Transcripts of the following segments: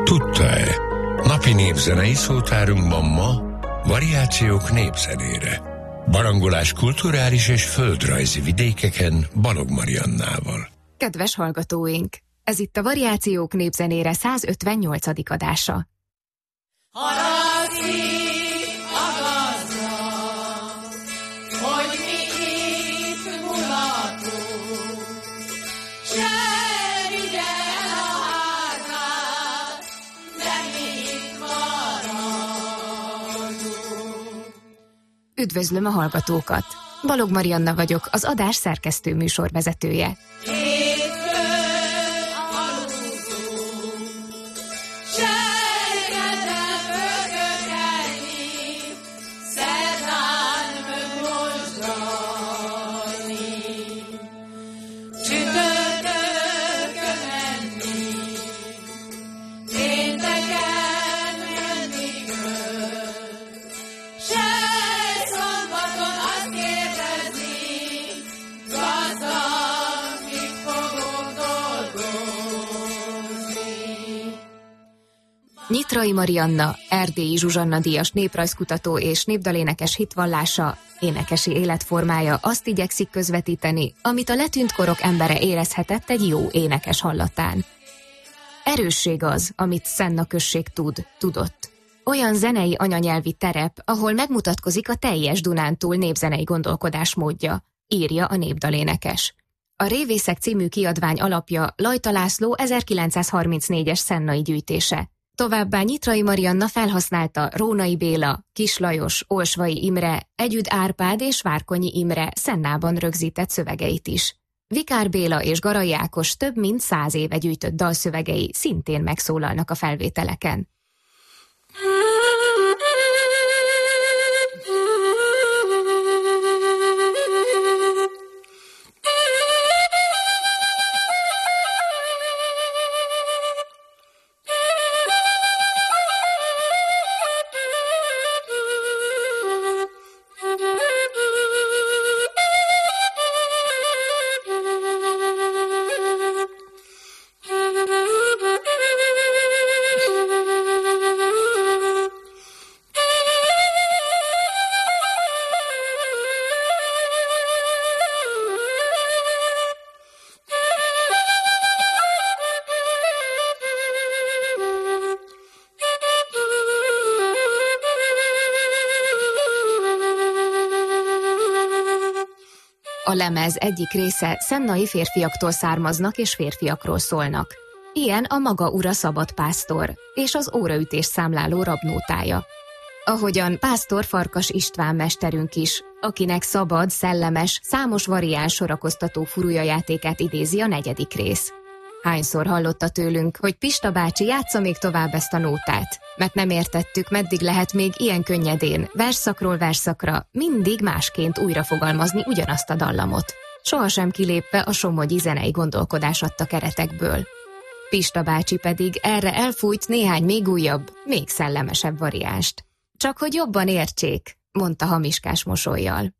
Tudta-e? Napi népzenei szótárunkban ma variációk népzenére. Barangolás kulturális és földrajzi vidékeken Balogh Mariannával. Kedves hallgatóink! Ez itt a Variációk népzenére 158. adása. Haragszik a gazda, hogy mi itt mulatunk, se vigye el a házát, de mi itt maradunk. Üdvözlöm a hallgatókat! Balogh Marianna vagyok, az adás szerkesztő műsorvezetője. Nyitrai Marianna, Erdélyi Zsuzsanna díjas néprajzkutató és népdalénekes hitvallása, énekesi életformája azt igyekszik közvetíteni, amit a letűnt korok embere érezhetett egy jó énekes hallatán. Erősség az, amit Szenna község tudott. Olyan zenei anyanyelvi terep, ahol megmutatkozik a teljes Dunántúl népzenei gondolkodásmódja, írja a népdalénekes. A Révészek című kiadvány alapja Lajta László 1934-es szennai gyűjtése. Továbbá Nyitrai Marianna felhasználta Rónai Béla, Kis Lajos, Olsvai Imre, Együd Árpád és Várkonyi Imre Szennában rögzített szövegeit is. Vikár Béla és Garai Ákos több mint 100 éve gyűjtött dalszövegei szintén megszólalnak a felvételeken. A lemez egyik része szennai férfiaktól származnak és férfiakról szólnak. Ilyen a Maga ura szabad pásztor és az óraütés számláló rabnótája. Ahogyan Pásztor Farkas István mesterünk is, akinek szabad, szellemes, számos variáns sorakoztató furulyajátékát idézi a 4. rész. Hányszor hallotta tőlünk, hogy Pista bácsi játsza még tovább ezt a nótát, mert nem értettük, meddig lehet még ilyen könnyedén, versszakról versszakra, mindig másként újra fogalmazni ugyanazt a dallamot. Sohasem kilépve a somogyi zenei gondolkodás adta keretekből. Pista bácsi pedig erre elfújt néhány még újabb, még szellemesebb variánst. Csak hogy jobban értsék, mondta hamiskás mosollyal.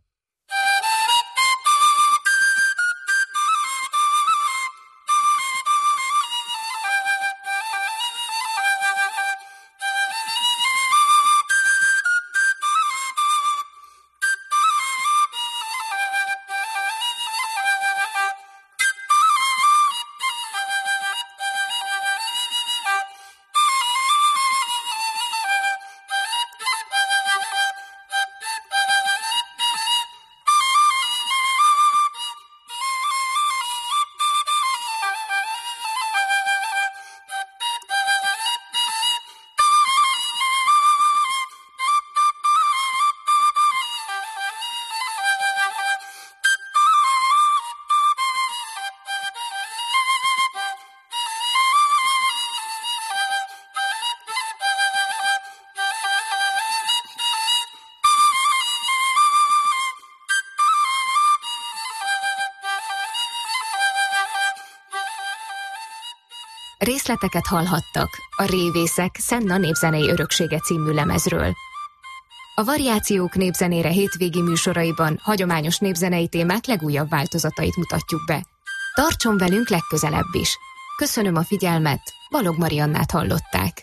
Részleteket hallhattak a Révészek Szenna népzenei öröksége című lemezről. A Variációk népzenére hétvégi műsoraiban hagyományos népzenei témák legújabb változatait mutatjuk be. Tartson velünk legközelebb is! Köszönöm a figyelmet, Balogh Mariannát hallották.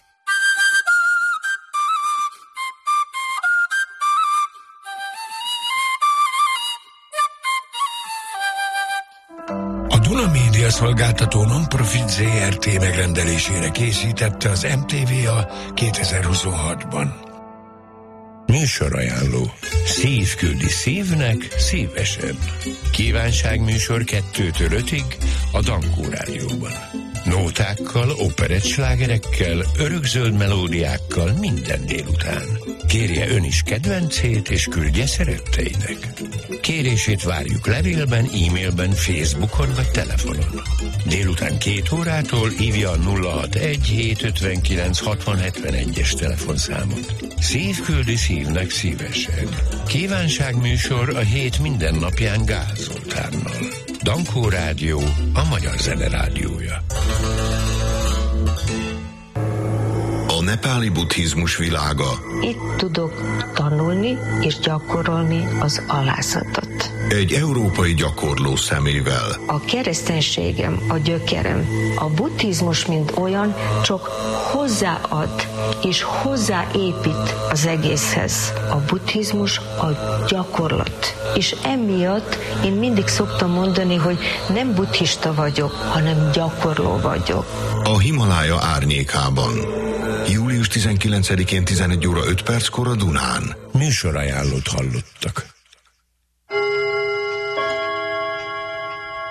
A Duna Média Szolgáltató non-profit ZRT megrendelésére készítette az MTV-a 2026-ban. Műsorajánló. Szív küldi szívnek szívesen. Kívánságműsor 2-től 5-ig a Dankó Rádióban. Nótákkal, operettslágerekkel, örökzöld melódiákkal minden délután. Kérje ön is kedvencét és küldje szeretteinek. Kérését várjuk levélben, e-mailben, Facebookon vagy telefonon. Délután 2 órától hívja a 061-759-6071-es telefonszámot. Szív küldi szívnek szívesen. Kívánságműsor a hét minden napján Gál Zoltánnal. Dankó Rádió, a magyar zene rádiója. A nepáli buddhizmus világa. Itt tudok tanulni és gyakorolni az alázat. Egy európai gyakorló szemével. A kereszténységem, a gyökerem. A buddhizmus, mint olyan, csak hozzáad és hozzáépít az egészhez. A buddhizmus a gyakorlat. És emiatt én mindig szoktam mondani, hogy nem buddhista vagyok, hanem gyakorló vagyok. A Himalája árnyékában. Július 19-én 11 óra 5 perckor a Dunán. Műsorajánlót hallottak.